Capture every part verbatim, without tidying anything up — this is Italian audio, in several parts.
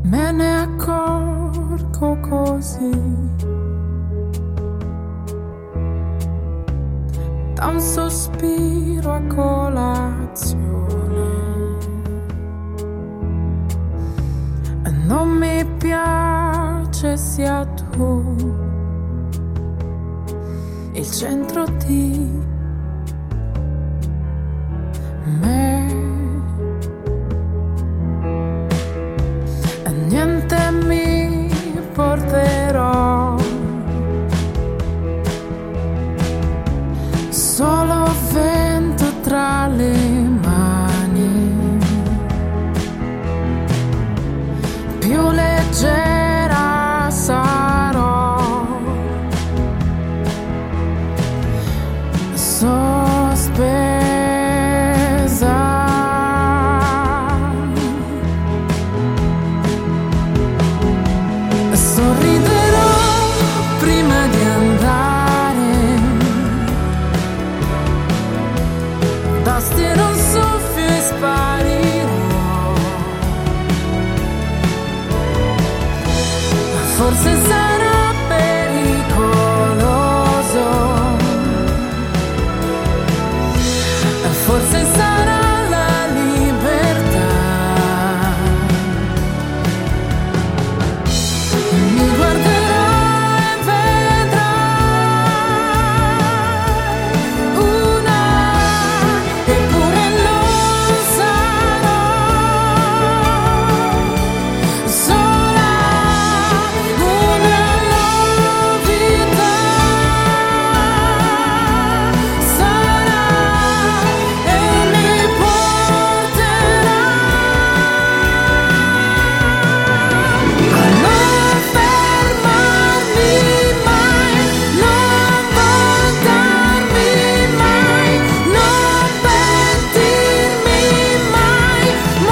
me ne accorgo così, da un sospiro a colazione, e non mi piace sia tu il centro di me. Niente mi porterò, solo vento tra le mani, più leggera sarò, sospesa. Bastino un soffio e sparirò, forse sarà pericoloso, forse sarà la libertà. Mi guarderai e vedrai una, eppure non sarò sola, una novità sarà e mi porterà a non fermarmi mai, non voltarmi mai, non pentirmi mai,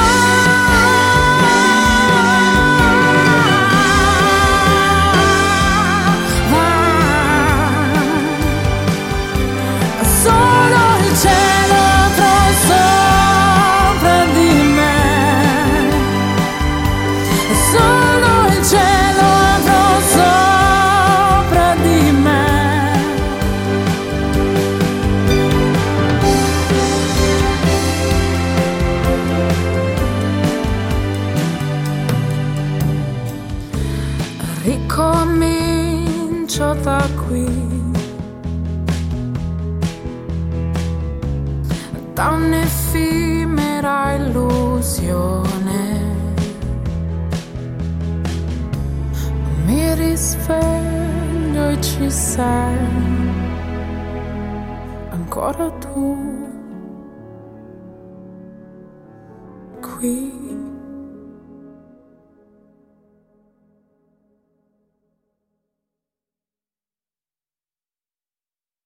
mai. Solo il cielo sopra di me, solo il cielo sopra di me. Ricomincio da qui, da un'effimera illusione, mi risveglio e ci sei ancora tu qui.